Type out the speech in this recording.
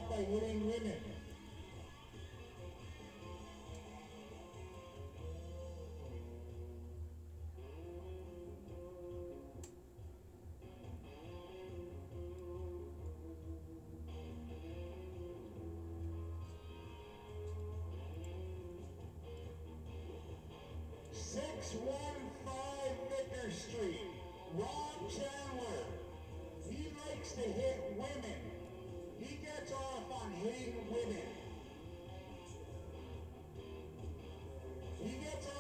by hitting women. 615 Vicker Street, Ron Chandler. He likes to hit women. He gets off on hitting women. He gets off